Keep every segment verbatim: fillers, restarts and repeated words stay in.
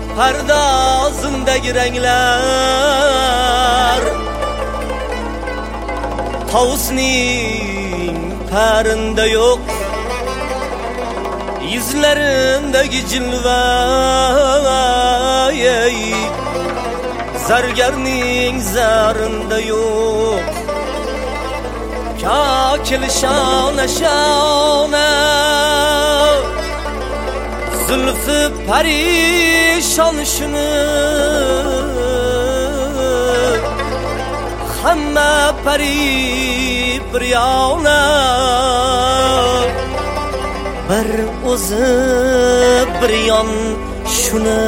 pardozindagi ranglar Tavusning parında yo'q, yuzlarindagi jilva zargarning zarinda yo'q. Kakil shona shona zulfi parishon shuni hamma pari bir yona bir o'zi bir yon shuni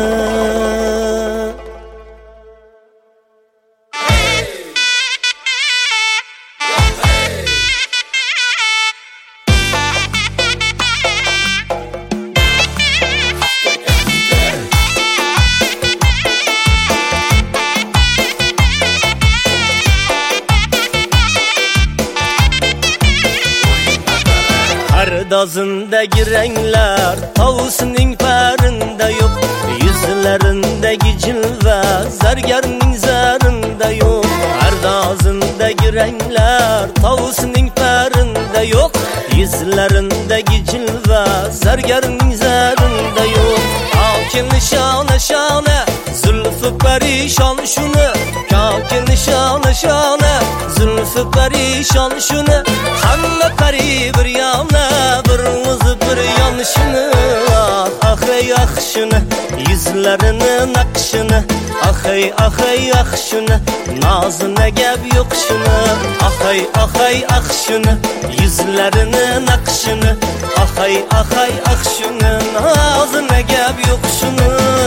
Pardozindagi ranglar Tavusning parında yo'q, yuzlarindagi jilva zargarning zarinda yo'q. Pardozindagi ranglar Tavusning parında yo'q, yuzlarindagi jilva zargarning zarinda yo'q. Kakil shona shona zulfi parishon shuni, kakil shona shona zulfi parishon shuni hamma pari bir yona bir o'zi bir yon shuni. Ah ey ah shuni yuzlarini naqshini, ah ey ah ey ah shuni nozina gap yo'q shuni. Ah ey ah ey ah shuni yuzlarini naqshini, ah ey ah ey ah shuni nozina gap yo'q shuni.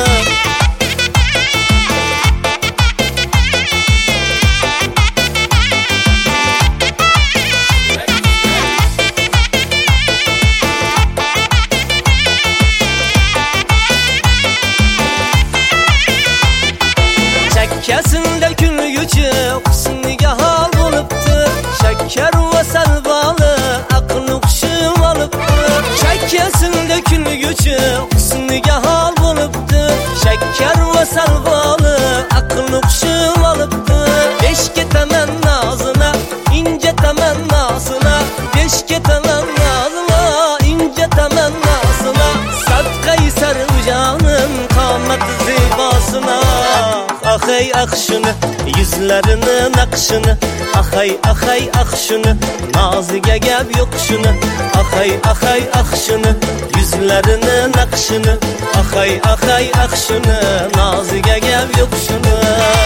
Shakkasında kulguchi husniga hol bo'libdi, shakkar va salbali aql o'qishim olibdi. Shakkasında kulguchi husniga hol bo'libdi, shakkar va salbali aql o'qishim olibdi. Besh ketaman nozina, inja tamannasina, besh ketaman nozina, inja tamannasina. Sadqai sarvijonim qomat zibosina. Ah ey ah shuni yuzlarini naqshini, ah ey ah ey ah shuni noziga gap yo'q shuni. Ah ey ah ey ah shuni yuzlarini naqshini, ah ey ah ey ah shuni noziga gap yo'q shuni.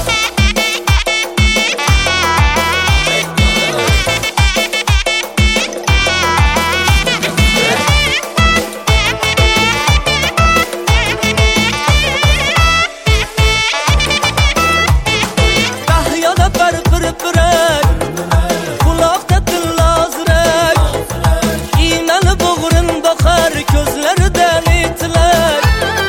Kulakta tillazrak, iğneli boğrun bakar gözlerden itilak.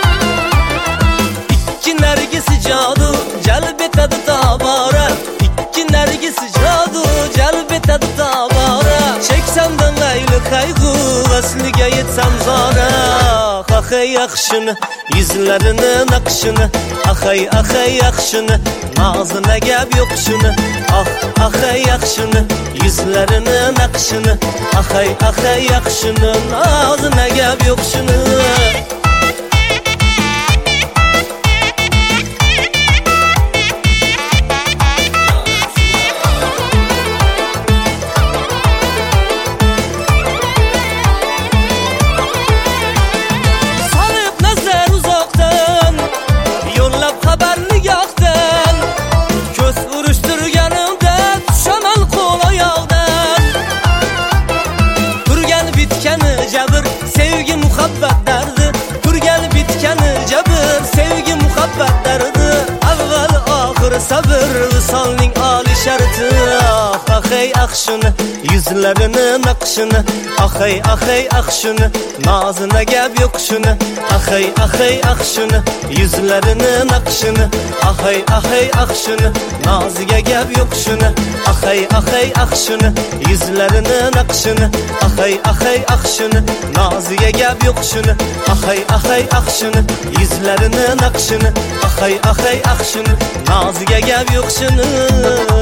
İki nergisi cadu celbetedi tabara, İki nergisi cadu celbetedi tabara. Çeksem ben leyli kaygı veslige yetsem zara. Ah ey ah shuni yuzlarini naqshini, ah ey ah ey ah shuni nozina gap yo'q shuni. Ah ah ey ah shuni yuzlarini naqshini, ah ey ah ey ah shuni nozina gap yo'q shuni. Sevgi muhabbet derdi, turgan bitkani jabr, sevgi muhabbet derdi. Avval oxir sabr, visolning oli sharti. Ah ah ey ah shuni yüzlerinin akışını. Ahay ahay akşını, nazına gap yok şunu. Ahay ahay akşını, yüzlerinin akışını. Ahay ahay akşını, nazıga gap yok şunu. Ahay ahay akşını, yüzlerinin akışını. Ahay ahay akşını, nazıga gap yok şunu. Ahay ahay akşını, yüzlerinin akışını. Ahay ahay akşını, nazıga gap yok şunu.